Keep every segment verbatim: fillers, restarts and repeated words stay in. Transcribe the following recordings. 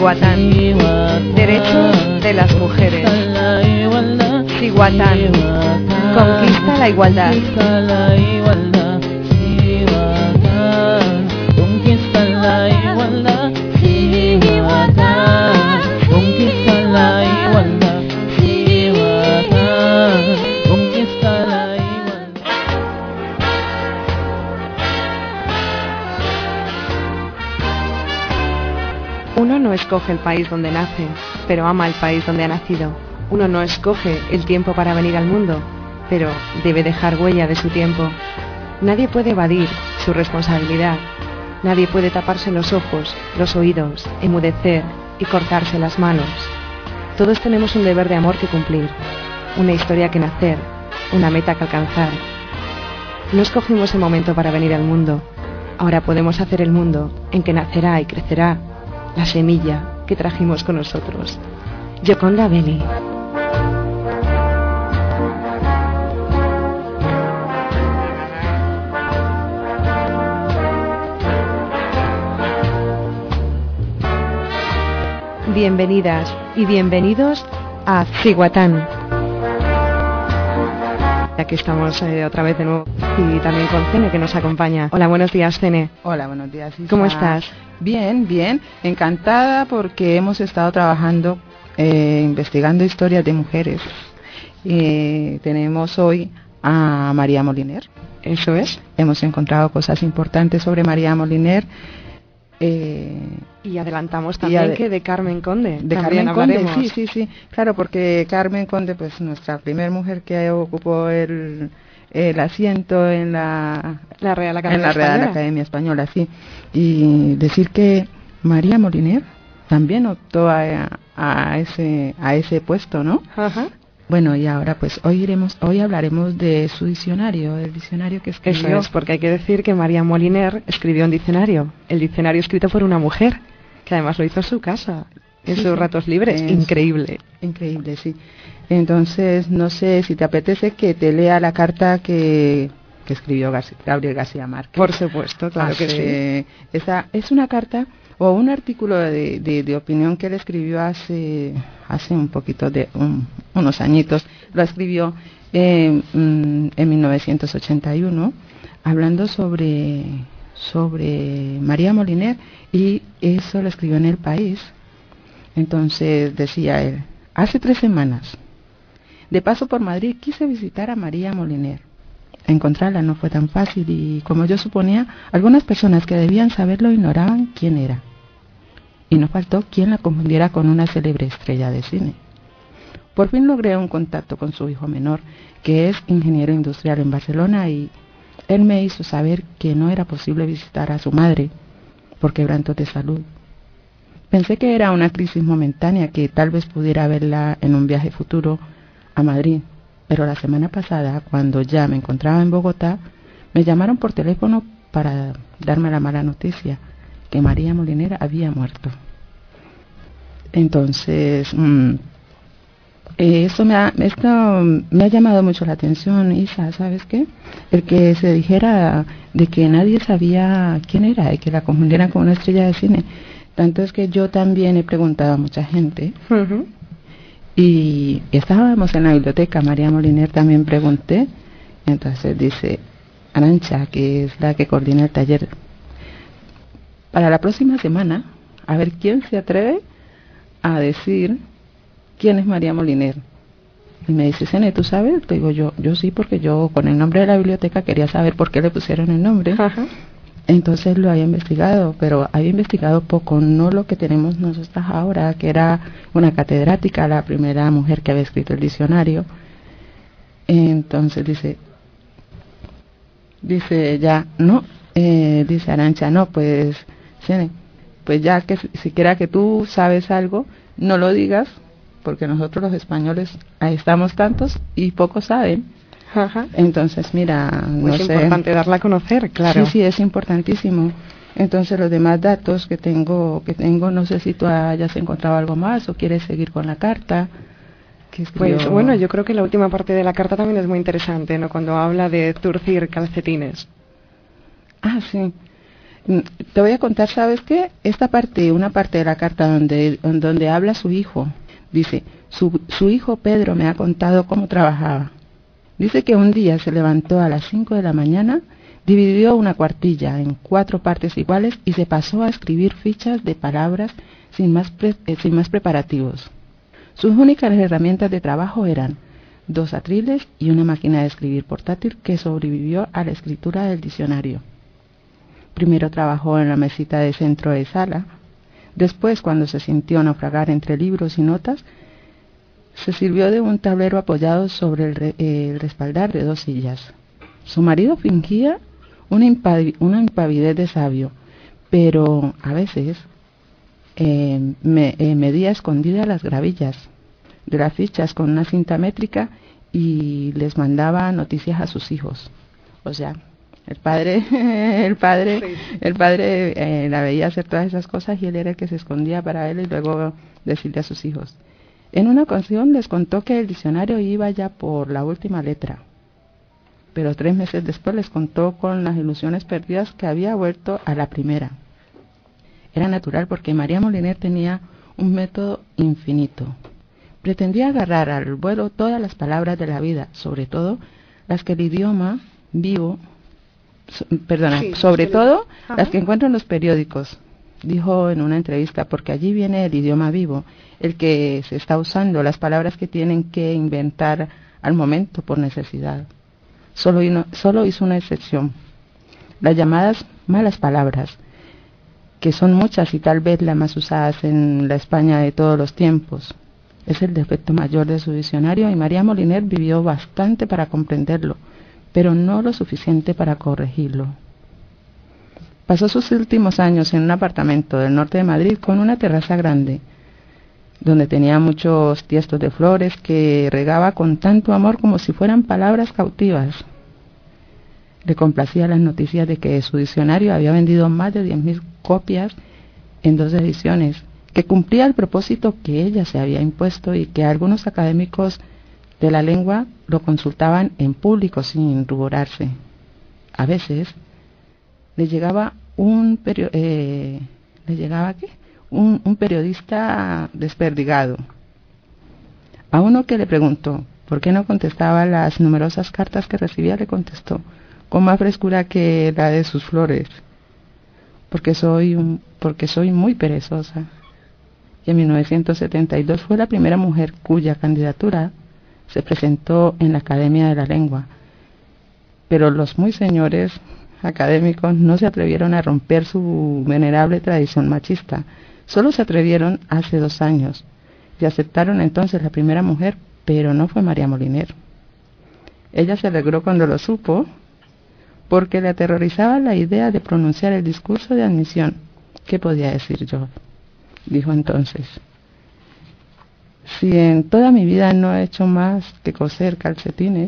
Cihuatán, derechos de las mujeres. Cihuatán, conquista la igualdad. Uno no escoge el país donde nace, pero ama el país donde ha nacido. Uno no escoge el tiempo para venir al mundo, pero debe dejar huella de su tiempo. Nadie puede evadir su responsabilidad. Nadie puede taparse los ojos, los oídos, enmudecer y cortarse las manos. Todos tenemos un deber de amor que cumplir, una historia que nacer, una meta que alcanzar. No escogimos el momento para venir al mundo. Ahora podemos hacer el mundo en que nacerá y crecerá la semilla que trajimos con nosotros. Gioconda Belli. Bienvenidas y bienvenidos a Cihuatán. Aquí estamos eh, otra vez de nuevo y también con Cene, que nos acompaña. Hola, buenos días, Cene. Hola, buenos días, Isa. ¿Cómo estás? Bien, bien. Encantada porque hemos estado trabajando, eh, investigando historias de mujeres. Eh, tenemos hoy a María Moliner. Eso es. Hemos encontrado cosas importantes sobre María Moliner. Eh, y adelantamos también ad- que de Carmen Conde. De también Carmen Conde, hablaremos. sí, sí, sí. Claro, porque Carmen Conde, pues nuestra primera mujer que ocupó el, el asiento en la, La Real Academia en la Real Española. Academia Española, sí. Y decir que María Moliner también optó a, a ese a ese puesto, ¿no? Ajá. Bueno, y ahora pues hoy iremos, hoy hablaremos de su diccionario, el diccionario que escribió. Eso es, porque hay que decir que María Moliner escribió un diccionario, el diccionario escrito por una mujer, que además lo hizo en su casa, en Sí, sus sí. ratos libres. Es Increíble. Increíble, sí. Entonces, no sé si te apetece que te lea la carta que, que escribió García, Gabriel García Márquez. Por supuesto, claro que sí. Hace- Esa es una carta o un artículo de, de, de opinión que él escribió hace hace un poquito de un- unos añitos. Lo escribió eh, mm, en mil novecientos ochenta y uno, hablando sobre sobre María Moliner, y eso lo escribió en El País. Entonces decía él: hace tres semanas, de paso por Madrid, quise visitar a María Moliner. Encontrarla no fue tan fácil y, como yo suponía, algunas personas que debían saberlo ignoraban quién era. Y no faltó quien la confundiera con una célebre estrella de cine. Por fin logré un contacto con su hijo menor, que es ingeniero industrial en Barcelona, y él me hizo saber que no era posible visitar a su madre por quebrantos de salud. Pensé que era una crisis momentánea, que tal vez pudiera verla en un viaje futuro a Madrid. Pero la semana pasada, cuando ya me encontraba en Bogotá, me llamaron por teléfono para darme la mala noticia, que María Moliner había muerto. Entonces, mmm, eh, eso me ha, esto me ha llamado mucho la atención, Isa, ¿sabes qué? El que se dijera de que nadie sabía quién era y que la confundieran con una estrella de cine. Tanto es que yo también he preguntado a mucha gente. Ujú. Y estábamos en la biblioteca, María Moliner también pregunté, entonces dice Arancha, que es la que coordina el taller, para la próxima semana, a ver quién se atreve a decir quién es María Moliner. Y me dice: Sene, ¿tú sabes? Le digo yo, yo sí, porque yo con el nombre de la biblioteca quería saber por qué le pusieron el nombre. Ajá. Entonces lo había investigado, pero había investigado poco, no lo que tenemos nosotras ahora, que era una catedrática, la primera mujer que había escrito el diccionario. Entonces dice, dice ya, no, eh, dice Arancha, no, pues, Sene, pues ya que siquiera que tú sabes algo, no lo digas, porque nosotros los españoles ahí estamos tantos y pocos saben. Ajá. Entonces, mira, no Es sé. importante darla a conocer, claro. Sí, sí, es importantísimo. Entonces, los demás datos que tengo, que tengo, no sé si tú hayas encontrado algo más o quieres seguir con la carta. Que escribió... Pues bueno, yo creo que la última parte de la carta también es muy interesante, ¿no? Cuando habla de zurcir calcetines. Ah, sí. Te voy a contar, ¿sabes qué? Esta parte, una parte de la carta donde, donde habla su hijo, dice, su, su hijo Pedro me ha contado cómo trabajaba. Dice que un día se levantó a las cinco de la mañana, dividió una cuartilla en cuatro partes iguales y se pasó a escribir fichas de palabras sin más, pre, eh, sin más preparativos. Sus únicas herramientas de trabajo eran dos atriles y una máquina de escribir portátil que sobrevivió a la escritura del diccionario. Primero trabajó en la mesita de centro de sala. Después, cuando se sintió naufragar entre libros y notas, se sirvió de un tablero apoyado sobre el, re, eh, el respaldar de dos sillas. Su marido fingía una, impavi, una impavidez de sabio, pero a veces eh, me, eh, medía escondida las gravillas de las fichas con una cinta métrica y les mandaba noticias a sus hijos. O sea, el padre, el padre, sí. el padre eh, la veía hacer todas esas cosas y él era el que se escondía para él y luego decirle a sus hijos. En una ocasión les contó que el diccionario iba ya por la última letra, pero tres meses después les contó con las ilusiones perdidas que había vuelto a la primera. Era natural porque María Moliner tenía un método infinito. Pretendía agarrar al vuelo todas las palabras de la vida, sobre todo las que el idioma vivo, so, perdona, sí, sobre todo ajá. las que encuentro en los periódicos, dijo en una entrevista, porque allí viene el idioma vivo, el que se está usando, las palabras que tienen que inventar al momento por necesidad. Solo, ino, solo hizo una excepción, las llamadas malas palabras, que son muchas y tal vez las más usadas en la España de todos los tiempos. Es el defecto mayor de su diccionario y María Moliner vivió bastante para comprenderlo, pero no lo suficiente para corregirlo. Pasó sus últimos años en un apartamento del norte de Madrid con una terraza grande, donde tenía muchos tiestos de flores que regaba con tanto amor como si fueran palabras cautivas. Le complacía las noticias de que su diccionario había vendido más de diez mil copias en dos ediciones, que cumplía el propósito que ella se había impuesto y que algunos académicos de la lengua lo consultaban en público sin ruborarse. A veces le llegaba un perio, eh, le llegaba ¿qué? Un, un periodista desperdigado. A uno que le preguntó por qué no contestaba las numerosas cartas que recibía, le contestó con más frescura que la de sus flores, porque soy un, porque soy muy perezosa. Y en mil novecientos setenta y dos fue la primera mujer cuya candidatura se presentó en la Academia de la Lengua. Pero los muy señores académicos no se atrevieron a romper su venerable tradición machista. Solo se atrevieron hace dos años y aceptaron entonces la primera mujer, pero no fue María Moliner. Ella se alegró cuando lo supo, porque le aterrorizaba la idea de pronunciar el discurso de admisión. ¿Qué podía decir yo?, dijo entonces. Si en toda mi vida no he hecho más que coser calcetines.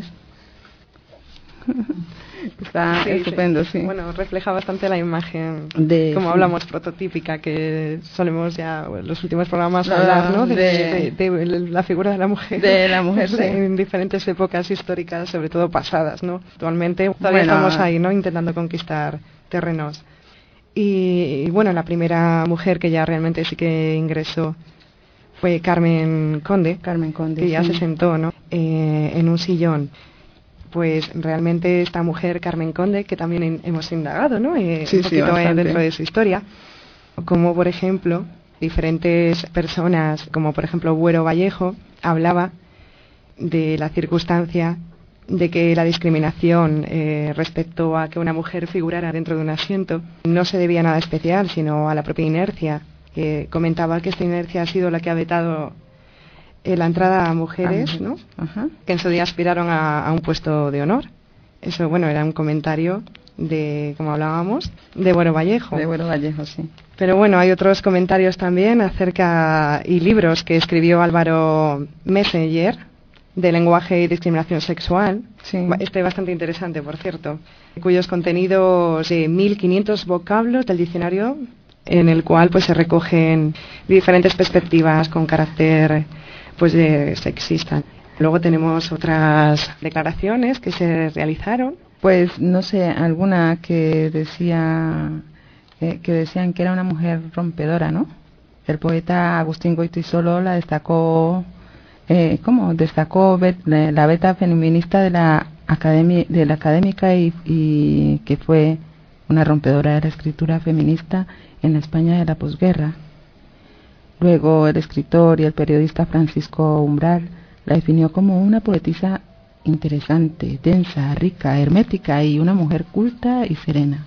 Está sí, estupendo, sí. sí. Bueno, refleja bastante la imagen, de, como sí. hablamos, prototípica, que solemos ya en los últimos programas no, hablar, ¿no? De, de, de, de la figura de la mujer. De la mujer, sí. En diferentes épocas históricas, sobre todo pasadas, ¿no? Actualmente todavía bueno, estamos ahí, ¿no? Intentando conquistar terrenos. Y, y bueno, la primera mujer que ya realmente sí que ingresó fue Carmen Conde, Carmen Conde, que ya sí. se sentó, ¿no? Eh, en un sillón. Pues realmente esta mujer, Carmen Conde, que también in, hemos indagado, ¿no? Eh, sí, un poquito sí, dentro de su historia, como por ejemplo diferentes personas, como por ejemplo Buero Vallejo, hablaba de la circunstancia de que la discriminación eh, respecto a que una mujer figurara dentro de un asiento no se debía a nada especial, sino a la propia inercia. Que comentaba que esta inercia ha sido la que ha vetado la entrada a mujeres, ¿no? Ajá. Que en su día aspiraron a, a un puesto de honor. Eso, bueno, era un comentario de, como hablábamos, de Buero Vallejo. De Buero Vallejo, sí. Pero bueno, hay otros comentarios también acerca, y libros que escribió Álvaro Messenger, de lenguaje y discriminación sexual. Sí. Este es bastante interesante, por cierto, cuyos contenidos de mil quinientos vocablos del diccionario, en el cual pues se recogen diferentes perspectivas con carácter pues de sexista. Luego tenemos otras declaraciones que se realizaron. Pues no sé, alguna que decía eh, que decían que era una mujer rompedora, ¿no? El poeta Agustín Goytisolo la destacó, eh, ¿cómo? Destacó bet, la beta feminista de la academia, de la académica y, y que fue una rompedora de la escritura feminista en la España de la posguerra. Luego el escritor y el periodista Francisco Umbral la definió como una poetisa interesante, densa, rica, hermética y una mujer culta y serena.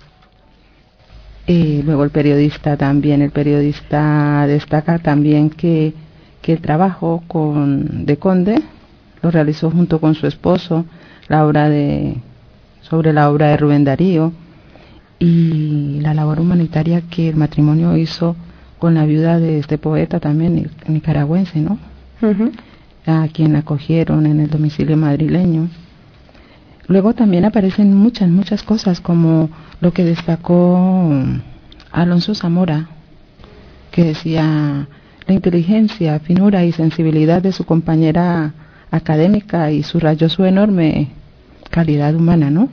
Y luego el periodista también, el periodista destaca también que, que el trabajo con, de Conde lo realizó junto con su esposo, la obra de, sobre la obra de Rubén Darío, y la labor humanitaria que el matrimonio hizo con la viuda de este poeta también nicaragüense, ¿no? Uh-huh. A quien acogieron en el domicilio madrileño. Luego también aparecen muchas, muchas cosas, como lo que destacó Alonso Zamora, que decía la inteligencia, finura y sensibilidad de su compañera académica y subrayó su enorme calidad humana, ¿no?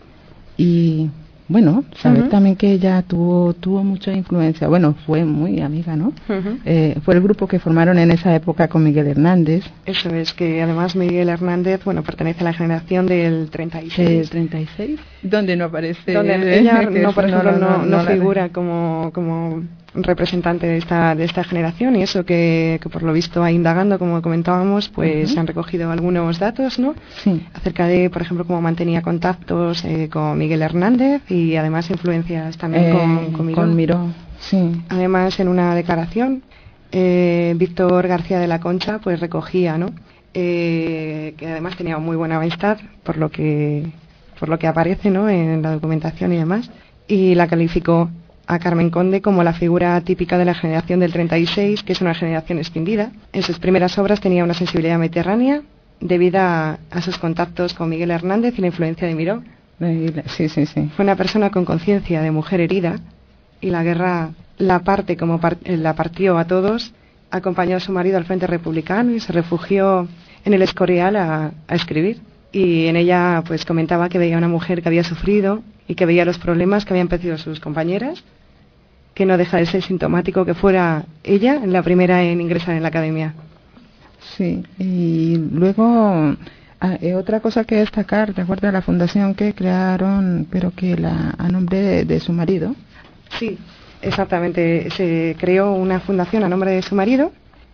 Y bueno, saber uh-huh. también que ella tuvo tuvo mucha influencia, bueno, fue muy amiga, ¿no? Uh-huh. Eh, fue el grupo que formaron en esa época con Miguel Hernández. Eso es, que además Miguel Hernández, bueno, pertenece a la generación del treinta y seis. ¿El treinta y seis? Donde no aparece... Donde ella, no, por ejemplo, no, no, no, no figura como, como representante de esta de esta generación, y eso que, que por lo visto va indagando, como comentábamos, pues uh-huh. han recogido algunos datos, ¿no? Sí. Acerca de, por ejemplo, cómo mantenía contactos eh, con Miguel Hernández y además influencias también eh, con, con Miró. Con Miró, sí. Además, en una declaración, eh, Víctor García de la Concha pues recogía, ¿no? Eh, que además tenía muy buena amistad, por lo que por lo que aparece, ¿no? En la documentación y demás, y la calificó a Carmen Conde como la figura típica de la generación del treinta y seis, que es una generación extendida. En sus primeras obras tenía una sensibilidad mediterránea debido a, a sus contactos con Miguel Hernández y la influencia de Miró. Sí, sí, sí. Fue una persona con conciencia de mujer herida, y la guerra la parte como par- la partió a todos. Acompañó a su marido al frente republicano y se refugió en el Escorial a, a escribir. Y en ella pues comentaba que veía una mujer que había sufrido y que veía los problemas que habían padecido sus compañeras, que no deja de ser sintomático que fuera ella la primera en ingresar en la academia. Sí, y luego ah, eh, otra cosa que destacar, recuerda la fundación que crearon, pero que la a nombre de, de su marido. Sí, exactamente, se creó una fundación a nombre de su marido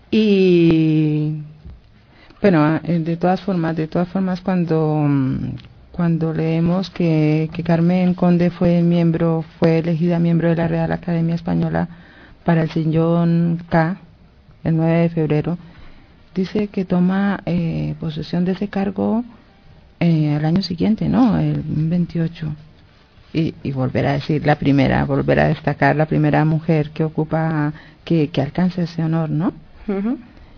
y... Bueno, de todas formas, de todas formas cuando cuando leemos que, que Carmen Conde fue miembro, fue elegida miembro de la Real Academia Española para el sillón K el nueve de febrero, dice que toma eh, posesión de ese cargo eh, al año siguiente, ¿no? El veintiocho. Y, y volver a decir la primera, volver a destacar la primera mujer que ocupa, que, que alcanza ese honor, ¿no? Uh-huh.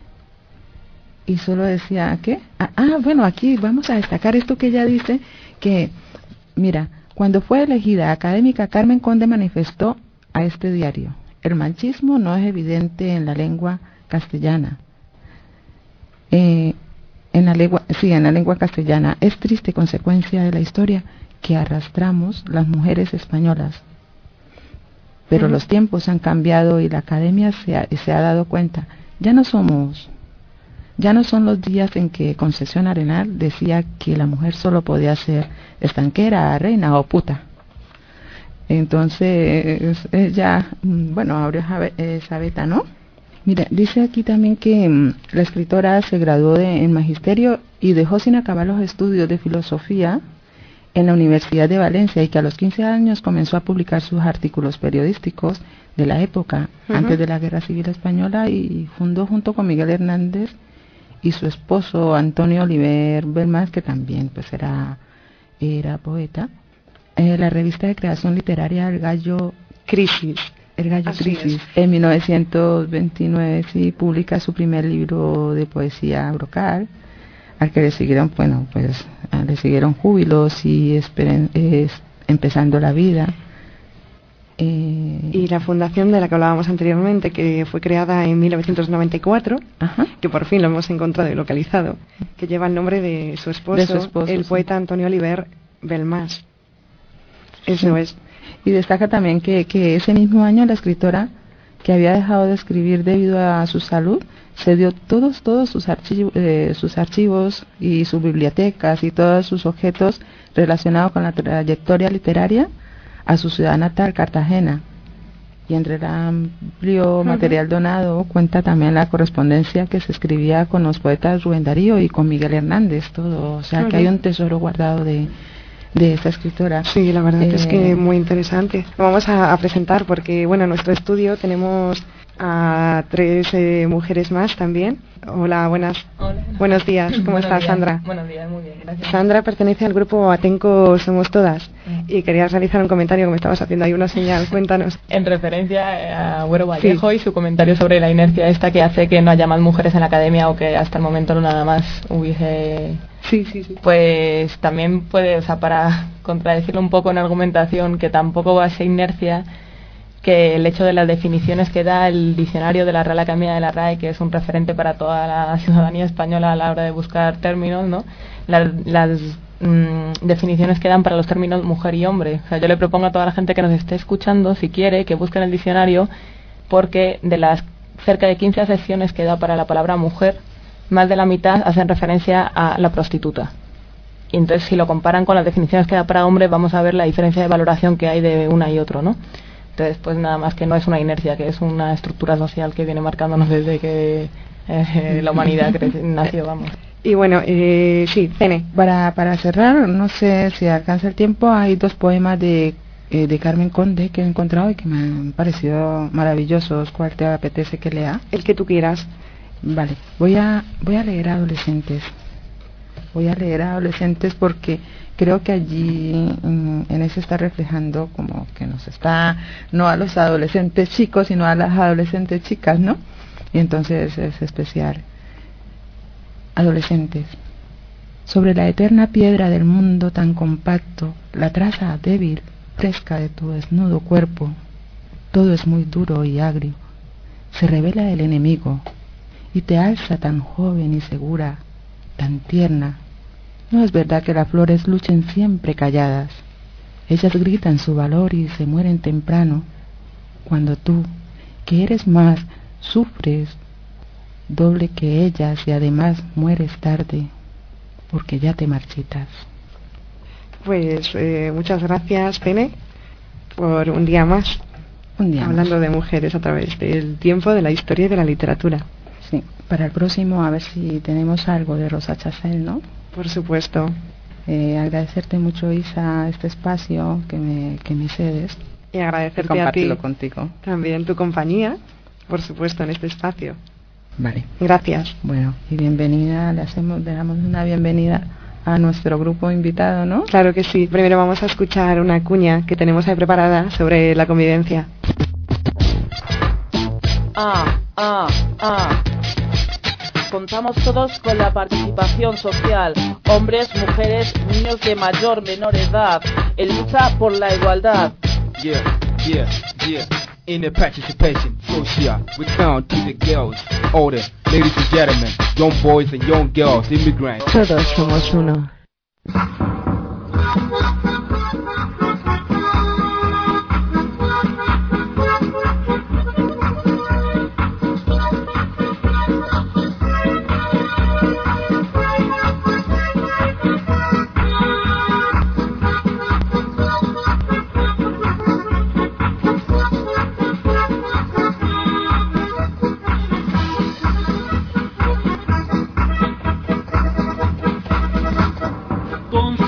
Y solo decía, ¿qué? Ah, ah, bueno, aquí vamos a destacar esto que ella dice, que, mira, cuando fue elegida académica, Carmen Conde manifestó a este diario: el machismo no es evidente en la lengua castellana. Eh, en la lengua, sí, en la lengua castellana, es triste consecuencia de la historia que arrastramos las mujeres españolas. Pero uh-huh. los tiempos han cambiado y la academia se ha, se ha dado cuenta. Ya no somos... Ya no son los días en que Concesión Arenal decía que la mujer solo podía ser estanquera, reina o puta. Entonces, ella, bueno, abrió esa beta, ¿no? Mira, dice aquí también que um, la escritora se graduó de, en magisterio y dejó sin acabar los estudios de filosofía en la Universidad de Valencia, y que a los quince años comenzó a publicar sus artículos periodísticos de la época, uh-huh. antes de la Guerra Civil Española, y fundó junto con Miguel Hernández y su esposo Antonio Oliver Belmas, que también pues era era poeta, eh, la revista de creación literaria El Gallo Crisis, El Gallo Así Crisis, es. En mil novecientos veintinueve sí publica su primer libro de poesía, Brocal, al que le siguieron, bueno, pues le siguieron Júbilos y esperen, eh, Empezando la vida. Eh, y la fundación de la que hablábamos anteriormente, que fue creada en mil novecientos noventa y cuatro, ajá. que por fin lo hemos encontrado y localizado, que lleva el nombre de su esposo, de su esposo el sí. poeta Antonio Oliver Belmas. Eso sí. es. Y destaca también que, que ese mismo año la escritora, que había dejado de escribir debido a su salud, cedió todos todos sus archivos, eh, sus archivos y sus bibliotecas y todos sus objetos relacionados con la trayectoria literaria a su ciudad natal, Cartagena. Y entre el amplio uh-huh. material donado cuenta también la correspondencia que se escribía con los poetas Rubén Darío y con Miguel Hernández, todo. O sea, uh-huh. que hay un tesoro guardado de, de esta escritora. Sí, la verdad eh, es que muy interesante. Lo vamos a, a presentar porque, bueno, en nuestro estudio tenemos a tres eh, mujeres más también. Hola, buenas. Hola. Buenos días. ¿Cómo Buenos estás, días. Sandra? Buenos días, muy bien, gracias. Sandra pertenece al grupo Atenco Somos Todas y querías realizar un comentario que me estabas haciendo ahí una señal. Cuéntanos. En referencia a Güero Vallejo sí. y su comentario sobre la inercia esta que hace que no haya más mujeres en la academia o que hasta el momento no nada más hubiese... Sí, sí, sí. Pues también puede, o sea, para contradecirlo un poco en argumentación, que tampoco va a ser inercia que el hecho de las definiciones que da el diccionario de la Real Academia de la R A E, que es un referente para toda la ciudadanía española a la hora de buscar términos, ¿no? Las, las mmm, definiciones que dan para los términos mujer y hombre. O sea, yo le propongo a toda la gente que nos esté escuchando, si quiere, que busquen el diccionario, porque de las cerca de quince acepciones que da para la palabra mujer, más de la mitad hacen referencia a la prostituta. Y entonces, si lo comparan con las definiciones que da para hombre, vamos a ver la diferencia de valoración que hay de una y otro, ¿no? Entonces, pues nada más que no es una inercia, que es una estructura social que viene marcándonos desde que eh, la humanidad cre- nació, vamos. Y bueno, eh, sí, Cene. Para, para cerrar, no sé si alcanza el tiempo, hay dos poemas de, eh, de Carmen Conde que he encontrado y que me han parecido maravillosos. ¿Cuál te apetece que lea? El que tú quieras. Vale, voy a, voy a leer a adolescentes. Voy a leer a adolescentes porque creo que allí en, en eso está reflejando como que nos está, no a los adolescentes chicos, sino a las adolescentes chicas, ¿no? Y entonces es especial. Adolescentes. Sobre la eterna piedra del mundo tan compacto, la traza débil, fresca de tu desnudo cuerpo, todo es muy duro y agrio. Se revela el enemigo y te alza tan joven y segura, tan tierna. No es verdad que las flores luchen siempre calladas. Ellas gritan su valor y se mueren temprano. Cuando tú, que eres más, sufres doble que ellas y además mueres tarde, porque ya te marchitas. Pues eh, muchas gracias, Pene, por un día más. Un día hablando más. de mujeres a través del tiempo, de la historia y de la literatura. Sí, para el próximo a ver si tenemos algo de Rosa Chacel, ¿no? Por supuesto. Eh, agradecerte mucho, Isa, este espacio que me, que me cedes. Y agradecerte y compartirlo a ti contigo. También tu compañía, por supuesto, en este espacio. Vale. Gracias. Bueno, y bienvenida, le hacemos, le damos una bienvenida a nuestro grupo invitado, ¿no? Claro que sí. Primero vamos a escuchar una cuña que tenemos ahí preparada sobre la convivencia. Ah, ah, ah. Contamos todos con la participación social, hombres, mujeres, niños de mayor, menor edad, en lucha por la igualdad. Yeah, yeah, yeah. In the participation social, we count to the girls, older, ladies and gentlemen, young boys and young girls, immigrants. Todos somos uno. Con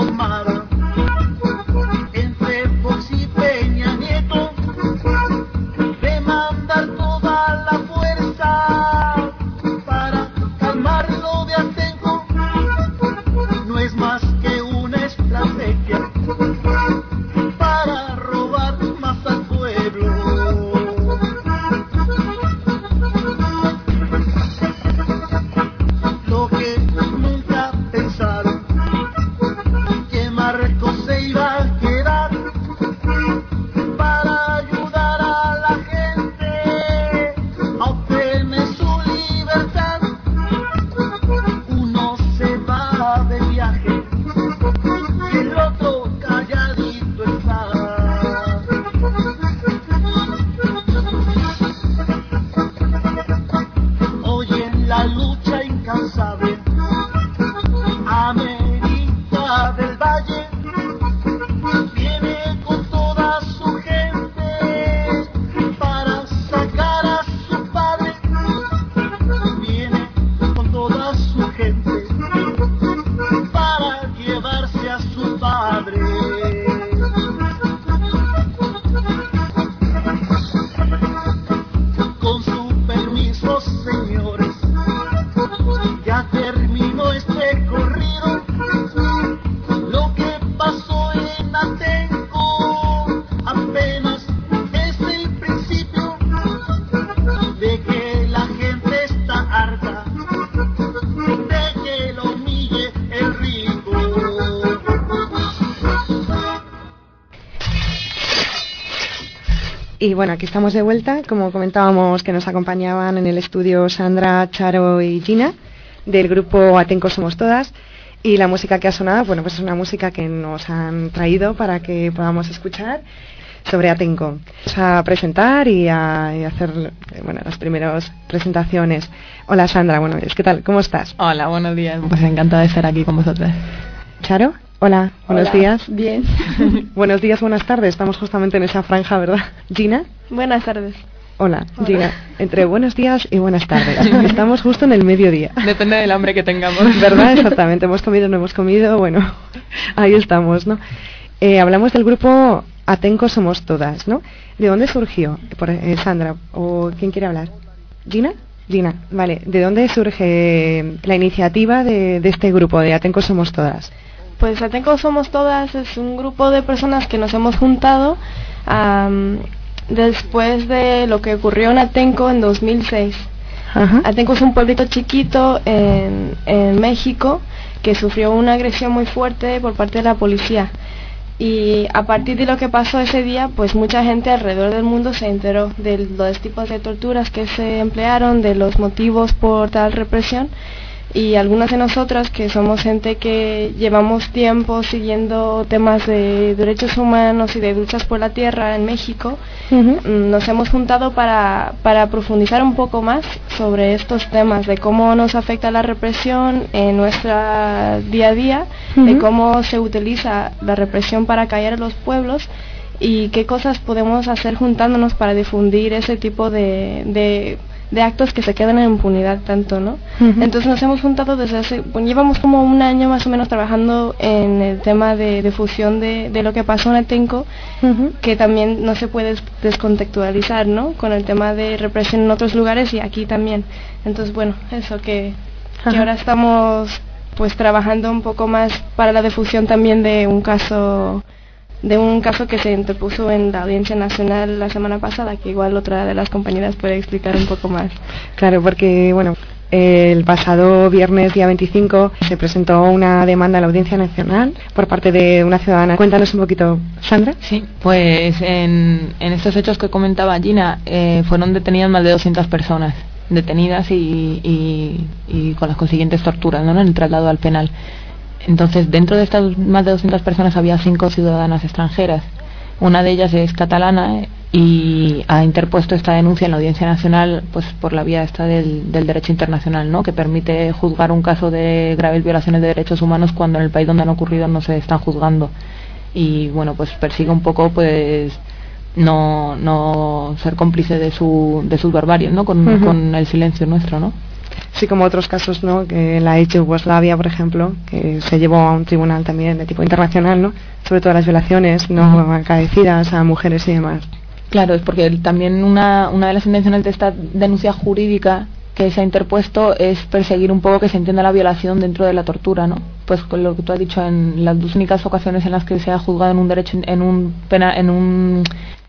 formada entre Fox y Peña Nieto, demandar toda la fuerza para calmar lo de Atenco, no es más que una estrategia para robar más al pueblo. Lo que nunca pensaron, que Marcos se iba a quedar para ayudar a la gente a obtener su libertad. Uno se va de viaje y el otro calladito está. Hoy en la lucha incansable, América del Valle viene con toda su gente para sacar a su padre. Viene con toda su gente para llevarse a su padre. Con su permiso, señores, ya terminó este corrido. Lo que pasó en Atenco apenas es el principio de que la gente está harta de que lo humille el rico. Y bueno, aquí estamos de vuelta. Como comentábamos, que nos acompañaban en el estudio Sandra, Charo y Gina, del grupo Atenco Somos Todas. Y la música que ha sonado, bueno, pues es una música que nos han traído para que podamos escuchar sobre Atenco. Vamos a presentar y a, y a hacer, eh, bueno, las primeras presentaciones. Hola Sandra, bueno, ¿qué tal? ¿Cómo estás? Hola, buenos días. Pues encantada de estar aquí con vosotras. Charo, hola, buenos Hola, días. Bien. Buenos días, buenas tardes. Estamos justamente en esa franja, ¿verdad? Gina. Buenas tardes. Hola, Hola. Gina. Entre buenos días y buenas tardes. Estamos justo en el mediodía. Depende del hambre que tengamos. ¿Verdad? Exactamente. Hemos comido, no hemos comido. Bueno, ahí estamos, ¿no? Eh, hablamos del grupo Atenco Somos Todas, ¿no? ¿De dónde surgió? Por, eh, Sandra, ¿o quién quiere hablar? ¿Gina? Gina, vale. ¿De dónde surge la iniciativa de, de este grupo, de Atenco Somos Todas? Pues Atenco Somos Todas es un grupo de personas que nos hemos juntado um, después de lo que ocurrió en Atenco en dos mil seis. Ajá. Atenco es un pueblito chiquito en, en México que sufrió una agresión muy fuerte por parte de la policía. Y a partir de lo que pasó ese día, pues mucha gente alrededor del mundo se enteró de los tipos de torturas que se emplearon, de los motivos por tal represión. Y algunas de nosotras, que somos gente que llevamos tiempo siguiendo temas de derechos humanos y de luchas por la tierra en México, Uh-huh. nos hemos juntado para, para profundizar un poco más sobre estos temas, de cómo nos afecta la represión en nuestro día a día, Uh-huh. de cómo se utiliza la represión para callar a los pueblos y qué cosas podemos hacer juntándonos para difundir ese tipo de... de de actos que se quedan en impunidad tanto, ¿no? Uh-huh. Entonces nos hemos juntado desde hace, pues llevamos como un año más o menos trabajando en el tema de difusión de, de lo que pasó en Atenco, Uh-huh. que también no se puede descontextualizar, ¿no? Con el tema de represión en otros lugares y aquí también. Entonces, bueno, eso que, que Ajá. ahora estamos pues trabajando un poco más para la difusión también de un caso de un caso que se interpuso en la Audiencia Nacional la semana pasada, que igual otra de las compañeras puede explicar un poco más. Claro, porque, bueno, el pasado viernes, día veinticinco, se presentó una demanda a la Audiencia Nacional por parte de una ciudadana. Cuéntanos un poquito, Sandra. Sí, pues en, en estos hechos que comentaba Gina, eh, fueron detenidas más de doscientas personas, detenidas y, y, y con las consiguientes torturas, ¿no? En el traslado al penal. Entonces, dentro de estas más de doscientas personas había cinco ciudadanas extranjeras. Una de ellas es catalana y ha interpuesto esta denuncia en la Audiencia Nacional, pues por la vía esta del, del derecho internacional, ¿no? Que permite juzgar un caso de graves violaciones de derechos humanos cuando en el país donde han ocurrido no se están juzgando. Y bueno, pues persigue un poco, pues no no ser cómplice de su de sus barbarios, ¿no? Con, Uh-huh. con el silencio nuestro, ¿no? Sí, como otros casos, ¿no? Que la ex Yugoslavia, por ejemplo, que se llevó a un tribunal también de tipo internacional, ¿no? Sobre todo las violaciones no uh-huh. acaecidas a mujeres y demás. Claro, es porque también una, una de las intenciones de esta denuncia jurídica que se ha interpuesto es perseguir un poco que se entienda la violación dentro de la tortura, ¿no? Pues con lo que tú has dicho, en las dos únicas ocasiones en las que se ha juzgado en un derecho, en un pena, en un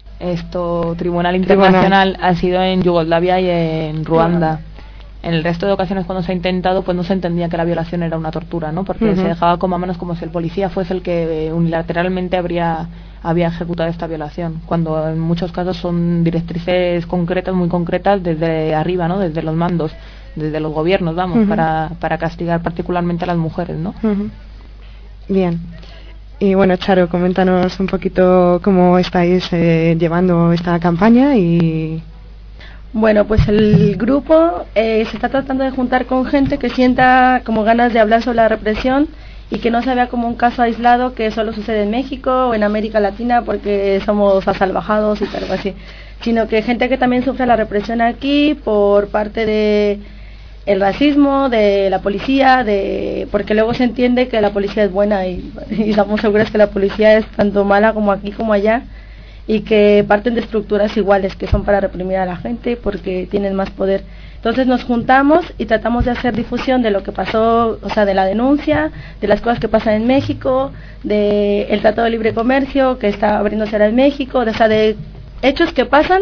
esto tribunal internacional tribunal. ha sido en Yugoslavia y en Ruanda. En el resto de ocasiones cuando se ha intentado, pues no se entendía que la violación era una tortura, ¿no? Porque uh-huh. se dejaba como a menos como si el policía fuese el que unilateralmente habría había ejecutado esta violación, cuando en muchos casos son directrices concretas, muy concretas, desde arriba, ¿no? Desde los mandos, desde los gobiernos, vamos, uh-huh. para, para castigar particularmente a las mujeres, ¿no? Uh-huh. Bien. Y bueno, Charo, coméntanos un poquito cómo estáis eh, llevando esta campaña y... Bueno, pues el grupo eh, se está tratando de juntar con gente que sienta como ganas de hablar sobre la represión y que no se vea como un caso aislado que solo sucede en México o en América Latina porque somos asalvajados y tal o así, sino que gente que también sufre la represión aquí por parte de el racismo, de la policía, de porque luego se entiende que la policía es buena y, y estamos seguros que la policía es tanto mala como aquí como allá, y que parten de estructuras iguales que son para reprimir a la gente porque tienen más poder. Entonces nos juntamos y tratamos de hacer difusión de lo que pasó, o sea, de la denuncia, de las cosas que pasan en México, de el Tratado de Libre Comercio que está abriéndose ahora en México, de, o sea, de hechos que pasan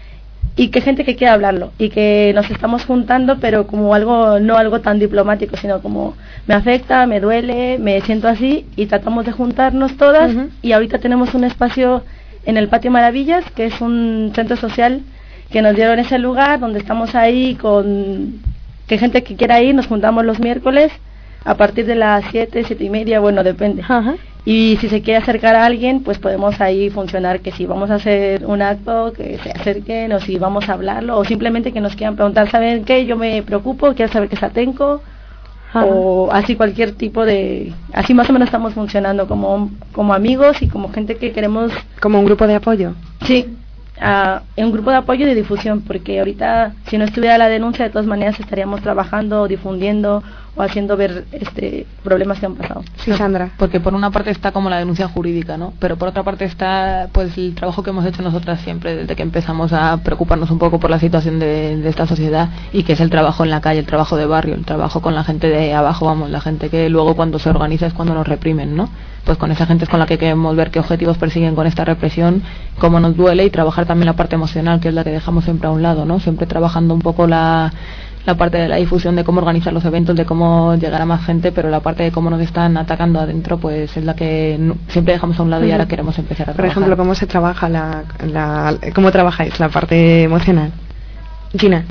y que gente que quiera hablarlo y que nos estamos juntando, pero como algo, no algo tan diplomático, sino como me afecta, me duele, me siento así, y tratamos de juntarnos todas. Uh-huh. Y ahorita tenemos un espacio en el Patio Maravillas, que es un centro social que nos dieron ese lugar, donde estamos ahí con que gente que quiera ir, nos juntamos los miércoles a partir de las siete, siete y media, bueno, depende. Uh-huh. Y si se quiere acercar a alguien, pues podemos ahí funcionar, que si vamos a hacer un acto, que se acerquen, o si vamos a hablarlo, o simplemente que nos quieran preguntar, ¿saben qué? Yo me preocupo, quiero saber qué es Atenco, uh-huh. o así cualquier tipo de... Así más o menos estamos funcionando como, como amigos y como gente que queremos... ¿Como un grupo de apoyo? Sí, uh, un grupo de apoyo y de difusión, porque ahorita si no estuviera la denuncia, de todas maneras estaríamos trabajando, difundiendo o haciendo ver este problemas que han pasado. Sí, Sandra. Porque por una parte está como la denuncia jurídica, ¿no? Pero por otra parte está pues el trabajo que hemos hecho nosotras siempre desde que empezamos a preocuparnos un poco por la situación de, de esta sociedad, y que es el trabajo en la calle, el trabajo de barrio, el trabajo con la gente de abajo, vamos, la gente que luego cuando se organiza es cuando nos reprimen, ¿no? Pues con esa gente es con la que queremos ver qué objetivos persiguen con esta represión, cómo nos duele, y trabajar también la parte emocional, que es la que dejamos siempre a un lado, ¿no? Siempre trabajando un poco la la parte de la difusión, de cómo organizar los eventos, de cómo llegar a más gente, pero la parte de cómo nos están atacando adentro, pues es la que no, siempre dejamos a un lado, y ahora queremos empezar a trabajar. Por ejemplo, ¿cómo se trabaja la, la cómo trabajáis la parte emocional? Gina.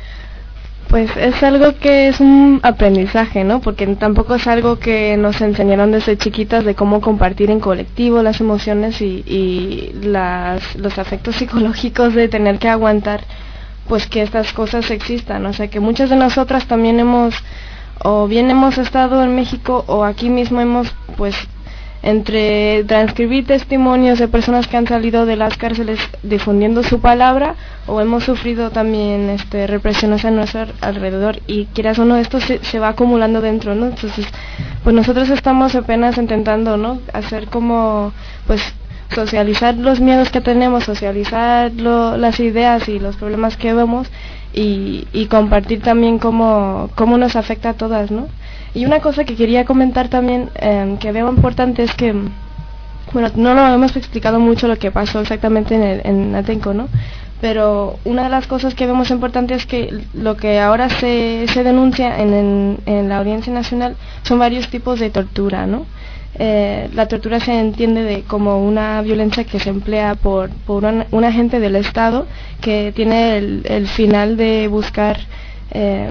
Pues es algo que es un aprendizaje, ¿no? Porque tampoco es algo que nos enseñaron desde chiquitas, de cómo compartir en colectivo las emociones y, y las, los afectos psicológicos de tener que aguantar pues que estas cosas existan. O sea, que muchas de nosotras también hemos, o bien hemos estado en México o aquí mismo hemos, pues, entre transcribir testimonios de personas que han salido de las cárceles difundiendo su palabra, o hemos sufrido también este represiones a nuestro alrededor, y quieras o no, esto se, se va acumulando dentro, ¿no? Entonces, pues nosotros estamos apenas intentando, ¿no?, hacer como, pues, socializar los miedos que tenemos, socializar lo, las ideas y los problemas que vemos, y, y compartir también cómo, cómo nos afecta a todas, ¿no? Y una cosa que quería comentar también, eh, que veo importante, es que, bueno, no lo hemos explicado mucho lo que pasó exactamente en, el, en Atenco, ¿no? Pero una de las cosas que vemos importante es que lo que ahora se, se denuncia en, en, en la Audiencia Nacional son varios tipos de tortura, ¿no? Eh, la tortura se entiende de como una violencia que se emplea por, por un, un agente del Estado que tiene el, el final de buscar eh,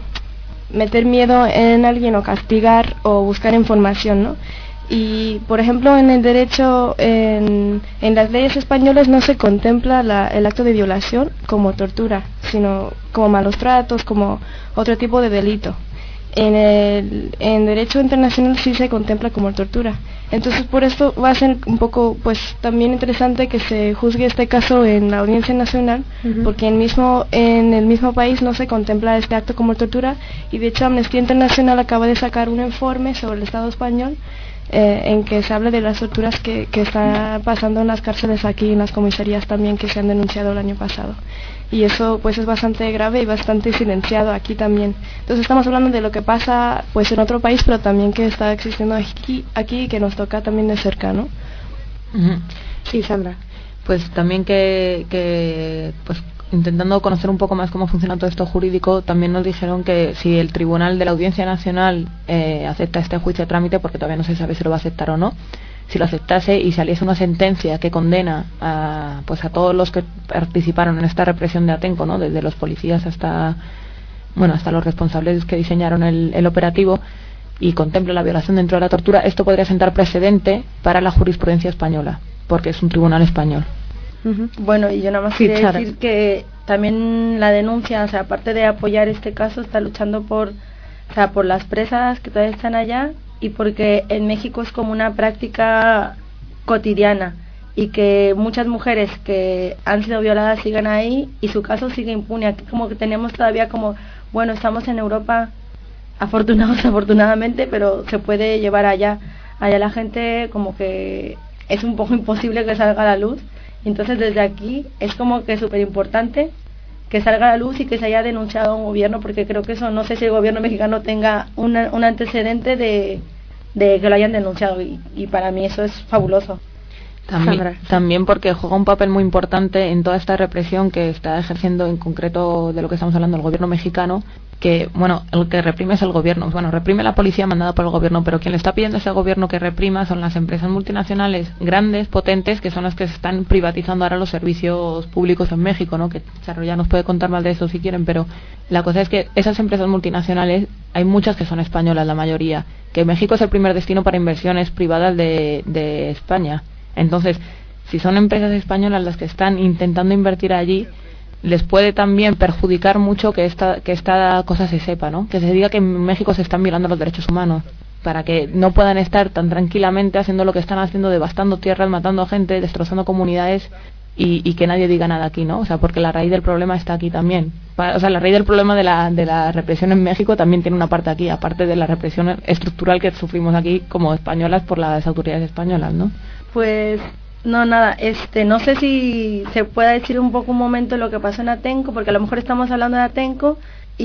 meter miedo en alguien, o castigar, o buscar información, ¿no? Y, por ejemplo, en el derecho, en, en las leyes españolas no se contempla la, el acto de violación como tortura, sino como malos tratos, como otro tipo de delito. en el en derecho internacional sí se contempla como tortura. Entonces por esto va a ser un poco pues también interesante que se juzgue este caso en la Audiencia Nacional, uh-huh. porque en mismo en el mismo país no se contempla este acto como tortura, y de hecho Amnistía Internacional acaba de sacar un informe sobre el Estado español eh, en que se habla de las torturas que, que está pasando en las cárceles aquí, en las comisarías también, que se han denunciado el año pasado. Y eso pues es bastante grave y bastante silenciado aquí también. Entonces estamos hablando de lo que pasa pues en otro país, pero también que está existiendo aquí, aquí y que nos toca también de cerca, ¿no? Uh-huh. Sí, Sandra. Pues también que, que pues intentando conocer un poco más cómo funciona todo esto jurídico, también nos dijeron que si el Tribunal de la Audiencia Nacional eh, acepta este juicio a trámite, porque todavía no se sabe si lo va a aceptar o no, si lo aceptase y saliese una sentencia que condena a pues a todos los que participaron en esta represión de Atenco, ¿no? Desde los policías hasta bueno hasta los responsables que diseñaron el, el operativo, y contempla la violación dentro de la tortura, esto podría sentar precedente para la jurisprudencia española, porque es un tribunal español. Uh-huh. Bueno, y yo nada más sí, quería decir que también la denuncia, o sea, aparte de apoyar este caso, está luchando por, o sea, por las presas que todavía están allá, y porque en México es como una práctica cotidiana, y que muchas mujeres que han sido violadas sigan ahí y su caso sigue impune. Aquí como que tenemos todavía como, bueno, estamos en Europa, afortunados afortunadamente, pero se puede llevar allá. Allá la gente como que es un poco imposible que salga a la luz. Entonces desde aquí es como que súper importante que salga a la luz y que se haya denunciado a un gobierno, porque creo que eso, no sé si el gobierno mexicano tenga una, un antecedente de, de que lo hayan denunciado, y, y para mí eso es fabuloso. También, también porque juega un papel muy importante en toda esta represión que está ejerciendo, en concreto de lo que estamos hablando, el gobierno mexicano, que, bueno, el que reprime es el gobierno, bueno, reprime la policía mandada por el gobierno, pero quien le está pidiendo a ese gobierno que reprima son las empresas multinacionales grandes, potentes, que son las que se están privatizando ahora los servicios públicos en México, ¿no? Que Charro ya nos puede contar más de eso si quieren, pero la cosa es que esas empresas multinacionales, hay muchas que son españolas, la mayoría, que México es el primer destino para inversiones privadas de, de España. Entonces, si son empresas españolas las que están intentando invertir allí, les puede también perjudicar mucho que esta que esta cosa se sepa, ¿no? Que se diga que en México se están violando los derechos humanos, para que no puedan estar tan tranquilamente haciendo lo que están haciendo, devastando tierras, matando gente, destrozando comunidades, y, y que nadie diga nada aquí, ¿no? O sea, porque la raíz del problema está aquí también. O sea, la raíz del problema de la de la represión en México también tiene una parte aquí, aparte de la represión estructural que sufrimos aquí como españolas por las autoridades españolas, ¿no? Pues no, nada, este, no sé si se puede decir un poco un momento lo que pasó en Atenco, porque a lo mejor estamos hablando de Atenco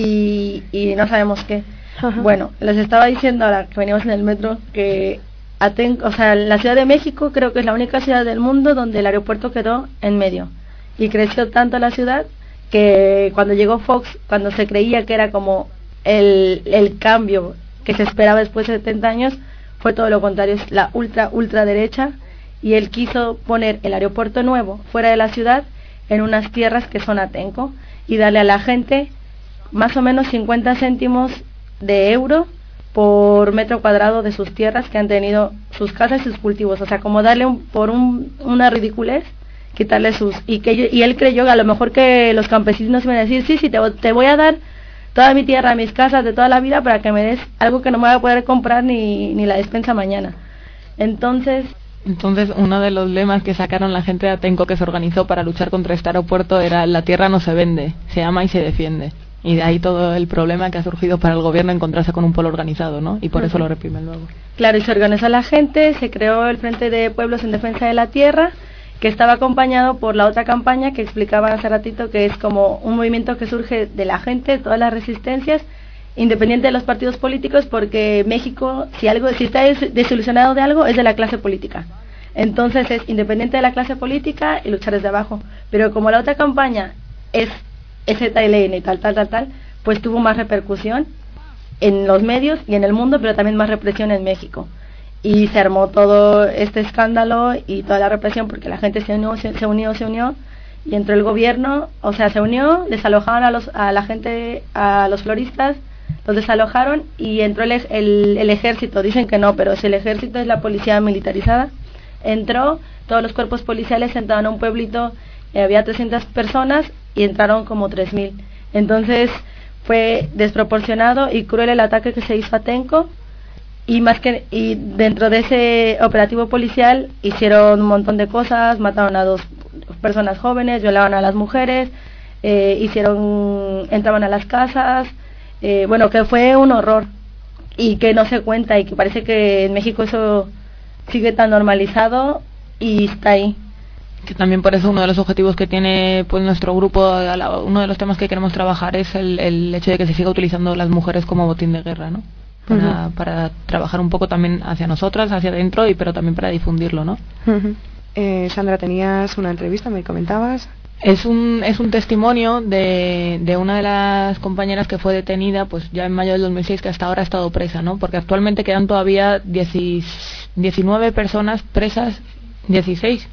y, y no sabemos qué. Ajá. Bueno, les estaba diciendo ahora que veníamos en el metro que Atenco, o sea, la Ciudad de México creo que es la única ciudad del mundo donde el aeropuerto quedó en medio, y creció tanto la ciudad que cuando llegó Fox, cuando se creía que era como el, el cambio que se esperaba después de setenta años, fue todo lo contrario, es la ultra, ultra derecha. Y él quiso poner el aeropuerto nuevo fuera de la ciudad, en unas tierras que son Atenco, y darle a la gente más o menos cincuenta céntimos de euro por metro cuadrado de sus tierras que han tenido, sus casas y sus cultivos. O sea, como darle un, por un, una ridiculez, quitarle sus... Y, que yo, y él creyó que a lo mejor que los campesinos iban a decir, sí, sí, te, te voy a dar toda mi tierra, mis casas de toda la vida para que me des algo que no me voy a poder comprar ni, ni la despensa mañana. Entonces... Entonces, uno de los lemas que sacaron la gente de Atenco que se organizó para luchar contra este aeropuerto era: la tierra no se vende, se ama y se defiende. Y de ahí todo el problema que ha surgido para el gobierno encontrarse con un pueblo organizado, ¿no? Y por uh-huh. eso lo reprimen luego. Claro, y se organizó la gente, se creó el Frente de Pueblos en Defensa de la Tierra, que estaba acompañado por la otra campaña que explicaba hace ratito, que es como un movimiento que surge de la gente, de todas las resistencias, independiente de los partidos políticos, porque México, si algo, si está desilusionado de algo, es de la clase política. Entonces es independiente de la clase política y luchar desde abajo. Pero como la otra campaña es Z L N y tal, tal, tal, tal, pues tuvo más repercusión en los medios y en el mundo, pero también más represión en México. Y se armó todo este escándalo y toda la represión, porque la gente se unió, se, se unió, se unió, y entró el gobierno, o sea, se unió, desalojaron a, los, a la gente, a los floristas, los desalojaron, y entró el, el, el ejército. Dicen que no, pero si el ejército es la policía militarizada, entró, todos los cuerpos policiales entraron a un pueblito, eh, había trescientas personas y entraron como tres mil. Entonces, fue desproporcionado y cruel el ataque que se hizo a Atenco, y más que y dentro de ese operativo policial hicieron un montón de cosas, mataron a dos personas jóvenes, violaban a las mujeres, eh, hicieron entraban a las casas, eh, bueno, que fue un horror y que no se cuenta, y que parece que en México eso sigue tan normalizado y está ahí. Que también por eso uno de los objetivos que tiene pues nuestro grupo, uno de los temas que queremos trabajar es el, el hecho de que se siga utilizando las mujeres como botín de guerra, ¿no? Para, uh-huh. para trabajar un poco también hacia nosotras, hacia adentro, y pero también para difundirlo, ¿no? Uh-huh. eh, Sandra, tenías una entrevista, me comentabas. Es un es un testimonio de, de una de las compañeras que fue detenida pues ya en mayo del dos mil seis, que hasta ahora ha estado presa, ¿no? Porque actualmente quedan todavía diecinueve personas presas, dieciséis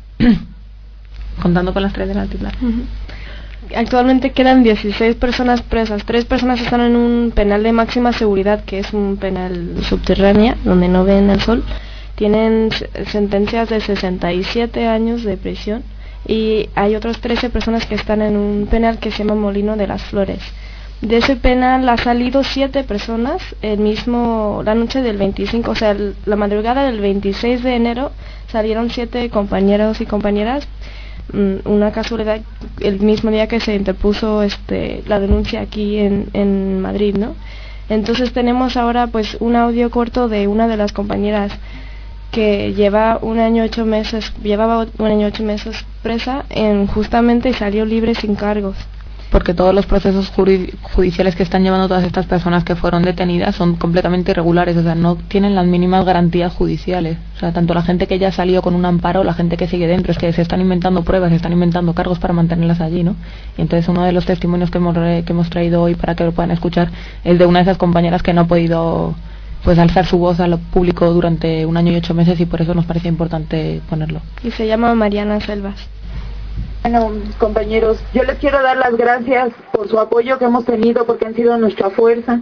contando con las tres del altiplano. Uh-huh. Actualmente quedan dieciséis personas presas. Tres personas están en un penal de máxima seguridad, que es un penal subterráneo, donde no ven el sol. Tienen sentencias de sesenta y siete años de prisión. Y hay otras trece personas que están en un penal que se llama Molino de las Flores. De ese penal ha salido siete personas el mismo, la noche del veinticinco, o sea, la madrugada del veintiséis de enero salieron siete compañeros y compañeras. Una casualidad, el mismo día que se interpuso este la denuncia aquí en, en Madrid, ¿no? Entonces tenemos ahora pues un audio corto de una de las compañeras que lleva un año ocho meses, llevaba un año ocho meses presa en justamente y salió libre sin cargos. Porque todos los procesos judiciales que están llevando todas estas personas que fueron detenidas son completamente irregulares, o sea, no tienen las mínimas garantías judiciales. O sea, tanto la gente que ya salió con un amparo, la gente que sigue dentro, es que se están inventando pruebas, se están inventando cargos para mantenerlas allí, ¿no? Y entonces uno de los testimonios que hemos, que hemos traído hoy para que lo puedan escuchar es de una de esas compañeras que no ha podido pues alzar su voz a lo público durante un año y ocho meses, y por eso nos parece importante ponerlo. Y se llama Mariana Selvas. Bueno, compañeros, yo les quiero dar las gracias por su apoyo que hemos tenido, porque han sido nuestra fuerza,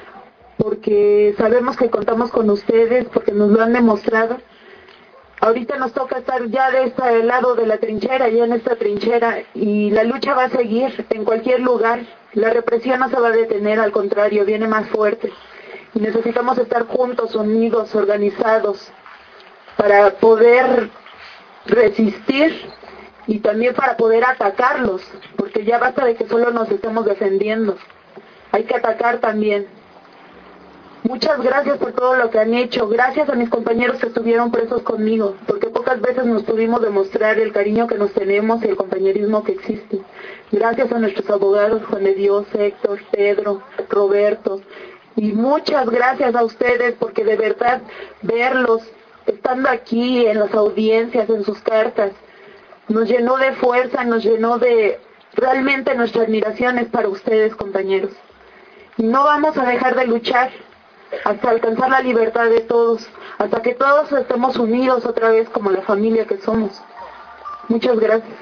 porque sabemos que contamos con ustedes, porque nos lo han demostrado. Ahorita nos toca estar ya de este lado de la trinchera, ya en esta trinchera, y la lucha va a seguir en cualquier lugar. La represión no se va a detener, al contrario, viene más fuerte. Y necesitamos estar juntos, unidos, organizados, para poder resistir y también para poder atacarlos, porque ya basta de que solo nos estemos defendiendo, hay que atacar también. Muchas gracias por todo lo que han hecho, gracias a mis compañeros que estuvieron presos conmigo, porque pocas veces nos pudimos demostrar el cariño que nos tenemos y el compañerismo que existe. Gracias a nuestros abogados, Juan de Dios, Héctor, Pedro, Roberto, y muchas gracias a ustedes, porque de verdad verlos estando aquí en las audiencias, en sus cartas, nos llenó de fuerza, nos llenó de... Realmente nuestra admiración es para ustedes, compañeros. Y no vamos a dejar de luchar hasta alcanzar la libertad de todos, hasta que todos estemos unidos otra vez como la familia que somos. Muchas gracias.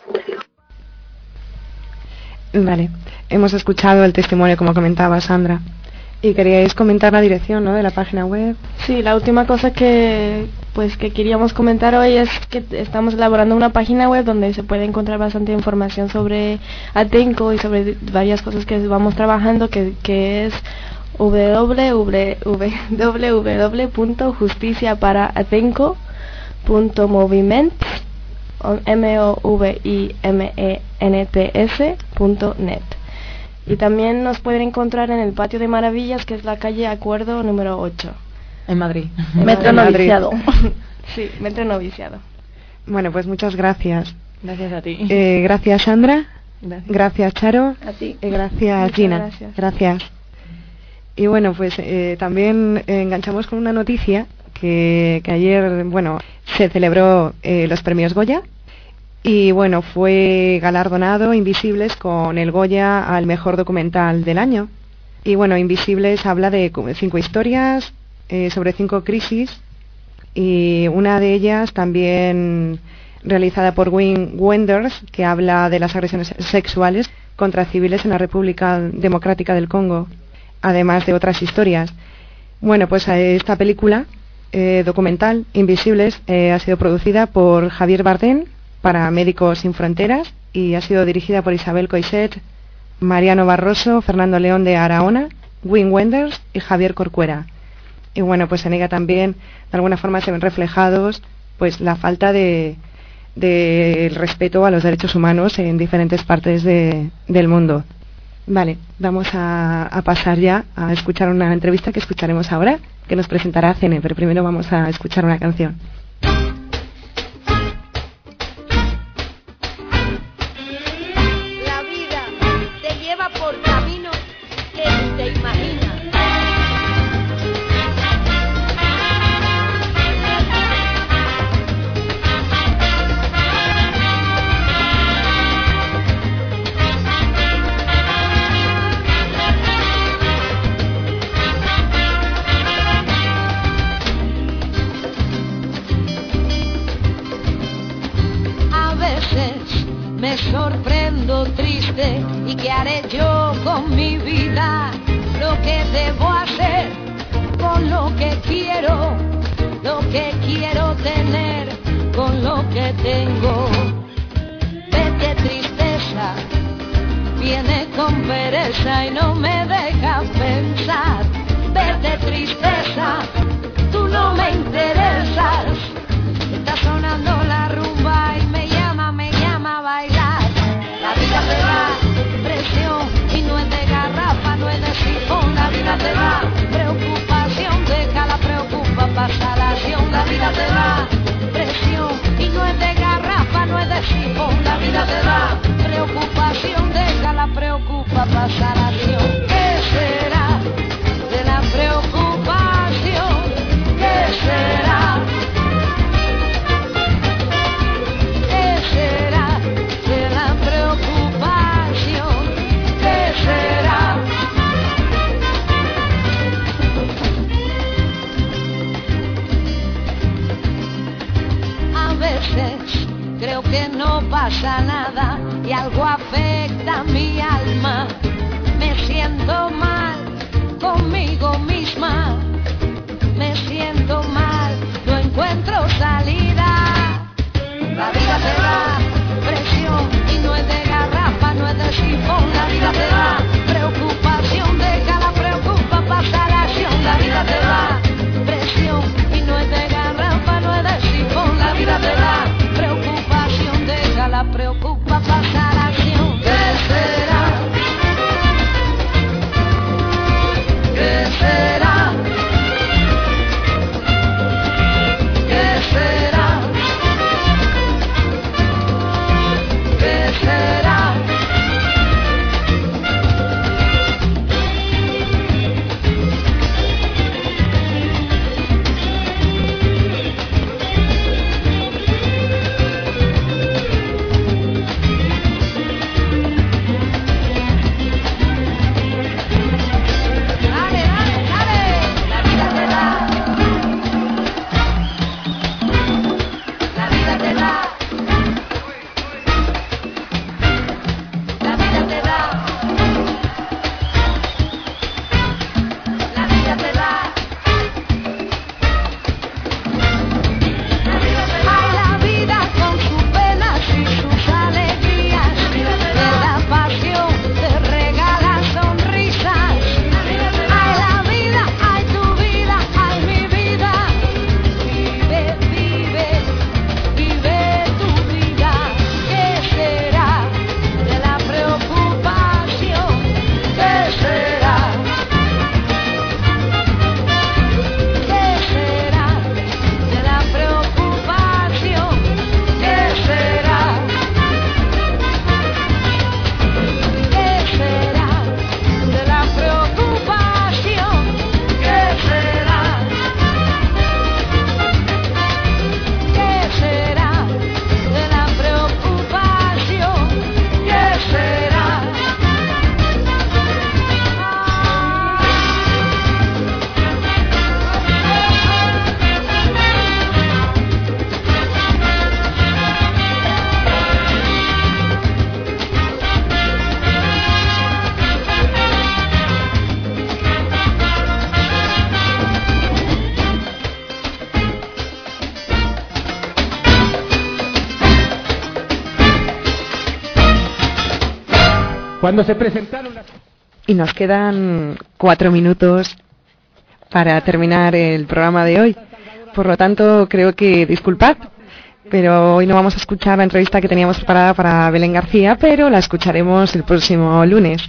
Vale, hemos escuchado el testimonio, como comentaba Sandra. Y queríais comentar la dirección, ¿no?, de la página web. Sí, la última cosa que pues que queríamos comentar hoy es que estamos elaborando una página web donde se puede encontrar bastante información sobre Atenco y sobre varias cosas que vamos trabajando, que, que es w w w punto justicia para atenco punto moviment m o v i m e n t s punto net. Y también nos pueden encontrar en el Patio de Maravillas, que es la calle Acuerdo número ocho. En Madrid. Metro Noviciado. Sí, Metro Noviciado. Bueno, pues muchas gracias. Gracias a ti. Eh, gracias, Sandra. Gracias. Gracias, Charo. A ti. Y gracias, muchas Gina. Gracias. Gracias. Y bueno, pues eh, también eh, enganchamos con una noticia que, que ayer, bueno, se celebró eh, los premios Goya. Y bueno, fue galardonado Invisibles con el Goya al mejor documental del año. Y bueno, Invisibles habla de cinco historias eh, sobre cinco crisis, y una de ellas también realizada por Wim Wenders, que habla de las agresiones sexuales contra civiles en la República Democrática del Congo, además de otras historias. Bueno, pues esta película eh, documental, Invisibles, eh, ha sido producida por Javier Bardem para Médicos Sin Fronteras y ha sido dirigida por Isabel Coixet Mariano Barroso, Fernando León de Araona, Wim Wenders y Javier Corcuera. Y bueno, pues en ella también de alguna forma se ven reflejados pues la falta de, de respeto a los derechos humanos en diferentes partes de, del mundo. Vale, vamos a, a pasar ya a escuchar una entrevista que escucharemos ahora, que nos presentará Cene, pero primero vamos a escuchar una canción. La vida te lleva por caminos que ni te imaginas. Me sorprendo triste y qué haré yo con mi vida, lo que debo hacer con lo que quiero, lo que quiero tener con lo que tengo. Vete tristeza, viene con pereza y no me deja pensar. Vete tristeza, tú no me interesas, está sonando la rumba y me llama, me llama a bailar. La vida te da presión y no es de garrafa, no es de sifón. La vida te da preocupación, deja la preocupa, pasa la acción. La vida te da presión y no es de garrafa, no es de sifón. La vida te da preocupación, deja la preocupa, pasa la acción. ¿Qué será de la preocupación? ¿Qué será? ¿Qué será de la preocupación? ¿Qué será? A veces creo que no pasa nada y algo afecta mi alma. Me siento mal conmigo misma, me siento mal, no encuentro salida. La vida te da presión y no es de garrafa, no es de sifón. La vida te da preocupación, deja la preocupa, pasa la acción. La vida te da presión y no es de garrafa, no es de sifón. La vida te da preocupación, deja la preocupa, pasa la acción. ¿Qué será? ¿Qué será? ¿Qué será? Cuando se presentaron las... Y nos quedan cuatro minutos para terminar el programa de hoy. Por lo tanto, creo que disculpad, pero hoy no vamos a escuchar la entrevista que teníamos preparada para Belén García, pero la escucharemos el próximo lunes.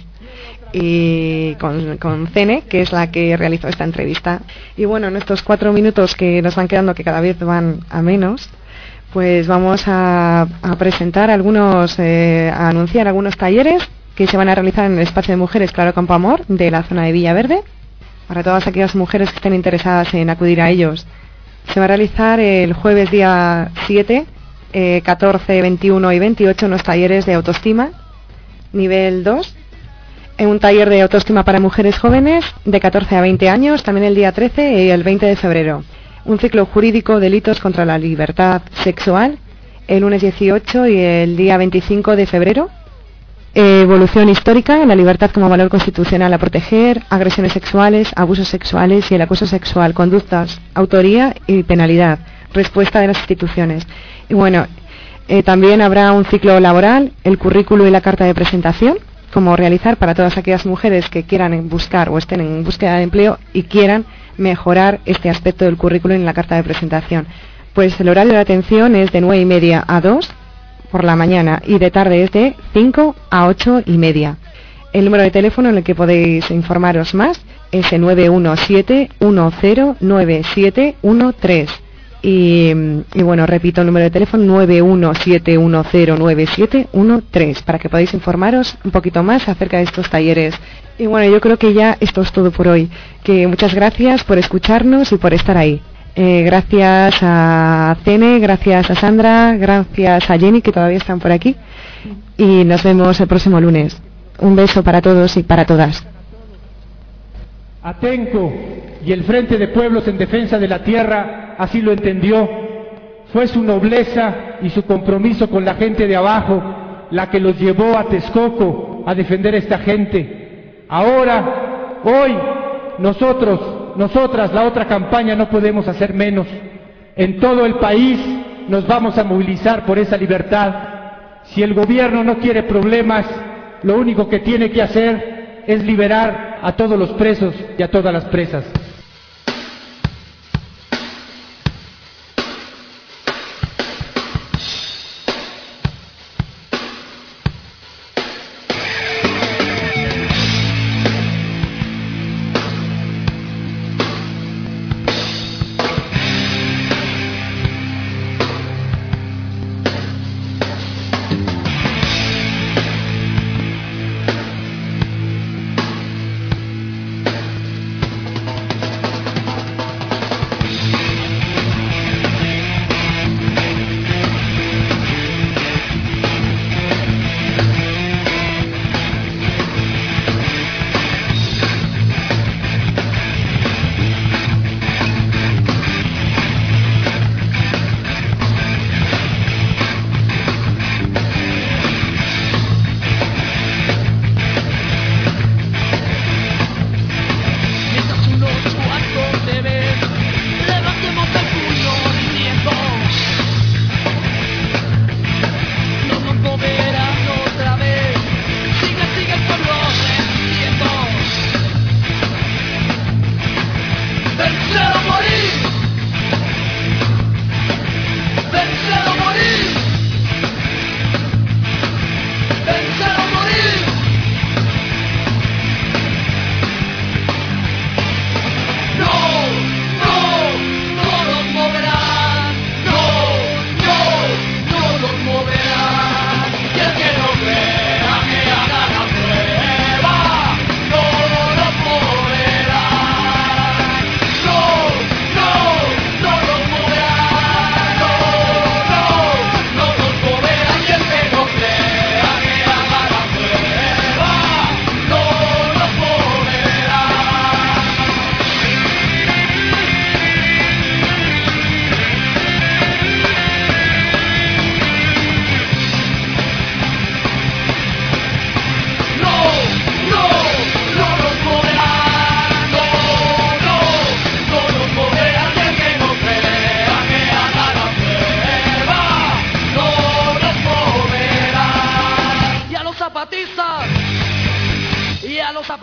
Y con, con Cene, que es la que realizó esta entrevista. Y bueno, en estos cuatro minutos que nos van quedando, que cada vez van a menos, pues vamos a, a presentar algunos, eh, a anunciar algunos talleres que se van a realizar en el espacio de mujeres Claro Campo Amor de la zona de Villaverde. Para todas aquellas mujeres que estén interesadas en acudir a ellos, se va a realizar el jueves día siete, eh, catorce, veintiuno y veintiocho unos talleres de autoestima, nivel dos. En un taller de autoestima para mujeres jóvenes de catorce a veinte años, también el día trece y el veinte de febrero. Un ciclo jurídico, delitos contra la libertad sexual, el lunes dieciocho y el día veinticinco de febrero. Evolución histórica, la libertad como valor constitucional a proteger, agresiones sexuales, abusos sexuales y el acoso sexual, conductas, autoría y penalidad, respuesta de las instituciones. Y bueno, eh, también habrá un ciclo laboral, el currículo y la carta de presentación, como realizar para todas aquellas mujeres que quieran buscar o estén en búsqueda de empleo y quieran mejorar este aspecto del currículum en la carta de presentación. Pues el horario de atención es de nueve y media a dos por la mañana y de tarde es de cinco a ocho y media. El número de teléfono en el que podéis informaros más es el nueve uno siete uno cero nueve siete uno tres. Y, y bueno, repito el número de teléfono nueve uno siete uno cero nueve siete uno tres para que podáis informaros un poquito más acerca de estos talleres. Y bueno, yo creo que ya esto es todo por hoy. Que muchas gracias por escucharnos y por estar ahí. Eh, gracias a Cene, gracias a Sandra, gracias a Jenny, que todavía están por aquí. Y nos vemos el próximo lunes. Un beso para todos y para todas. Atenco y el Frente de Pueblos en Defensa de la Tierra así lo entendió. Fue su nobleza y su compromiso con la gente de abajo la que los llevó a Texcoco a defender a esta gente. Ahora, hoy, nosotros, nosotras, la otra campaña, no podemos hacer menos. En todo el país nos vamos a movilizar por esa libertad. Si el gobierno no quiere problemas, lo único que tiene que hacer es liberar a todos los presos y a todas las presas.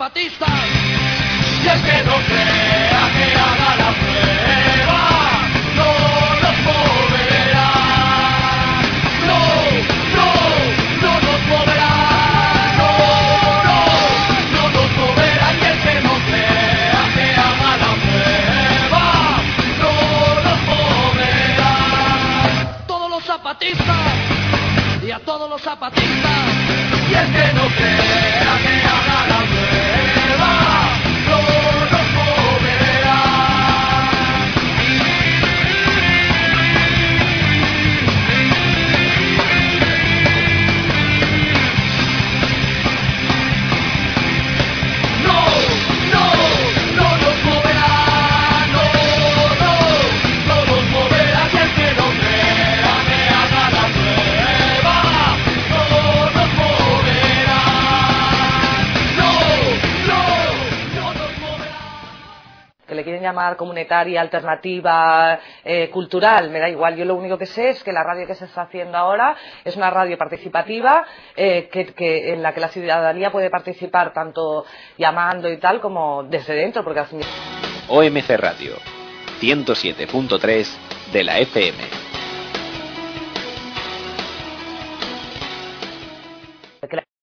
zapatistas. Y el que no crea que haga la prueba, no nos moverá. No, no, no nos moverá. No, no, no nos moverá. Y el que no crea que haga la prueba, no nos moverá. Todos los zapatistas y a todos los zapatistas. Y el que no crea que haga la prueba, no nos moverá. No, no, no nos moverá. No, no, no nos moverá. Y el que no crea que haga la prueba, no nos moverá. No, no, no nos moverá. Que le quieren llamar comunitaria, alternativa, eh, cultural, me da igual. Yo lo único que sé es que la radio que se está haciendo ahora es una radio participativa, eh, que, que en la que la ciudadanía puede participar tanto llamando y tal como desde dentro, porque al fin... O M C Radio, ciento siete punto tres de la F M.